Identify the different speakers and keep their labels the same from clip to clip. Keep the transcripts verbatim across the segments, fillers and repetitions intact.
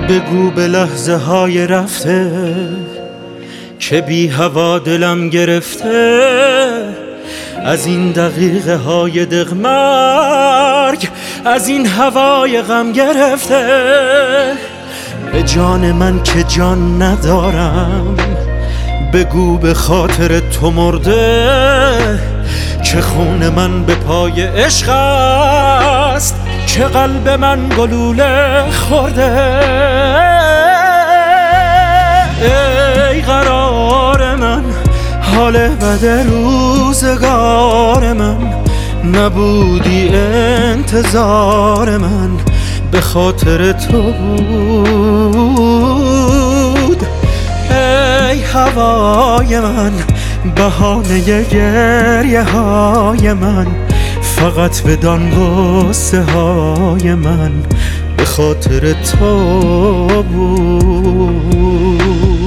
Speaker 1: بگو به لحظه های رفته که بی هوا دلم گرفته، از این دقیقه های دغمرگ، از این هوای غم گرفته. به جان من که جان ندارم، بگو به خاطر تو مرده، که خون من به پای عشق است، که قلب من گلوله خورده. ای قرار من، حال بد روزگار من، نبودی انتظار من به خاطر تو بود. ای هوای من، بهانه گریه های من، فقط بدان غصه های من به خاطر تو بود.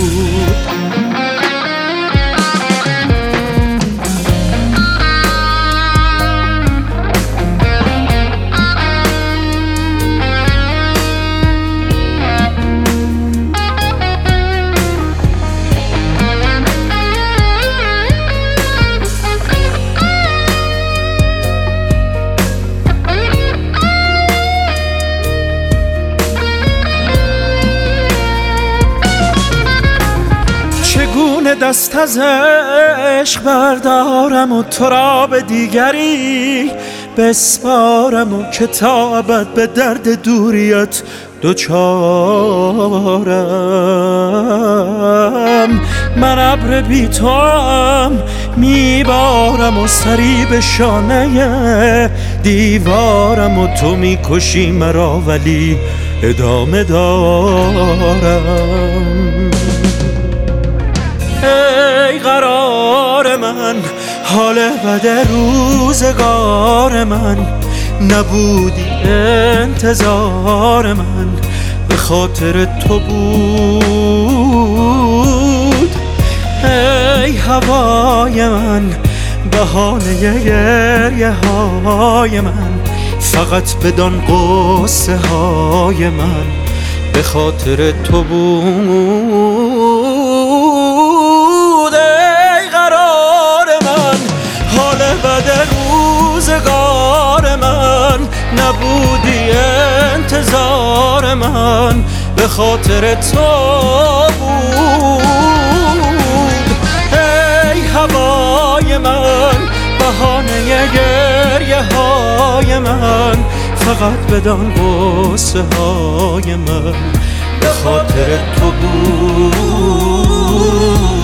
Speaker 1: چگونه دست از عشق بردارم و تو را به دیگری بسپارم، و که تا ابد به درد دوریت دوچارم. من ابر بی توام میبارم و سری به شانه دیوارم، و تو میکشی مرا ولی ادامه دارم. ای قرار من، حال بد روزگار من، نبودی انتظار من به خاطر تو بود. ای هوای من، بهانه گریه های من، فقط بدان غصه های من به خاطر تو بود. بد روزگار من، نبودی انتظار من به خاطر تو بود. ای هوای من، بهانه گریه های من، فقط بدان غصه های من به خاطر تو بود.